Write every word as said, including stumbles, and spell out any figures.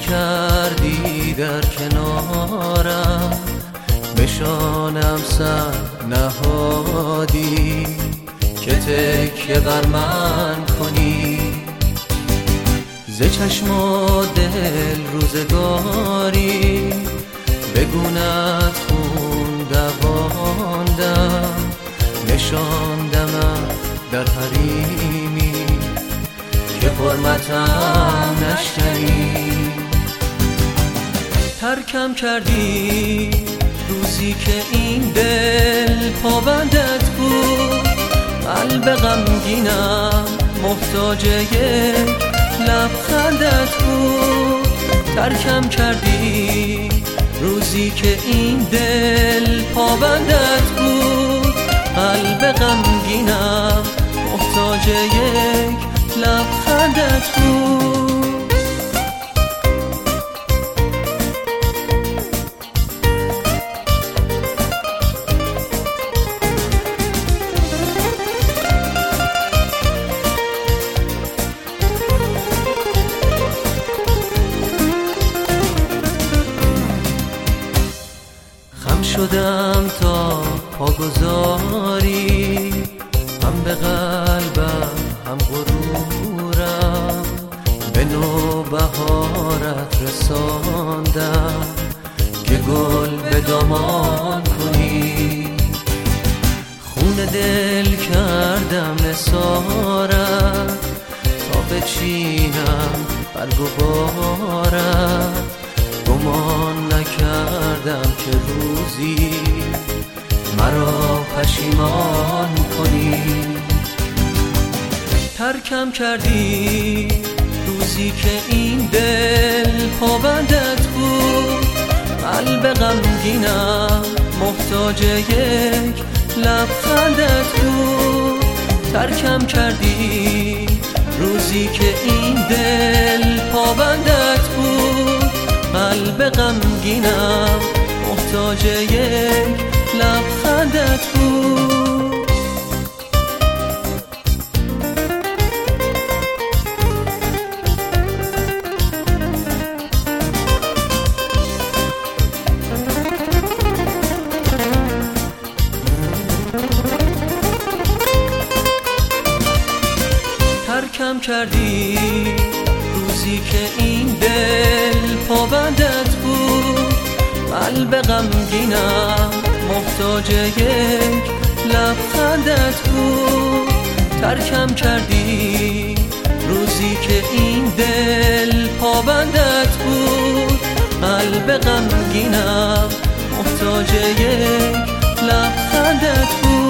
کردی در کنارم، به شانم سر نهادی که تکیه بر من کنی. ز چشم و دل روزگاری بگونت خون دواندم، نشاندم در حریمی که حرمتم نشکنی. ترکم کردی روزی که این دل پابندت بود، قلب غمگینم محتاج یک لبخندت بود. ترکم کردی روزی که این دل پابندت بود، قلب غمگینم محتاج یک لبخندت بود. خم شدم تا پاگذاری، هم به قلبم هم غرورم، به نوبهارت رساندم که گل به دامان کنی. خون دل کردم نثارت تا بچینم برگ و بارت، گمان نکردم که روزی مرا پشیمان کنی. ترکم کردی روزی که این دل پابندت بود، قلب غمگینم محتاج یک لبخندت بود. ترکم کردی روزی که این دل پابندت بود، قلب غمگینم محتاج یک لبخندت بود. ترکم کردی روزی که این دل پابندت بود، قلب غمگینم محتاج یک لبخندت بود. ترکم کردی روزی که این دل پابندت بود، قلب غمگینم محتاج یک لبخندت بود.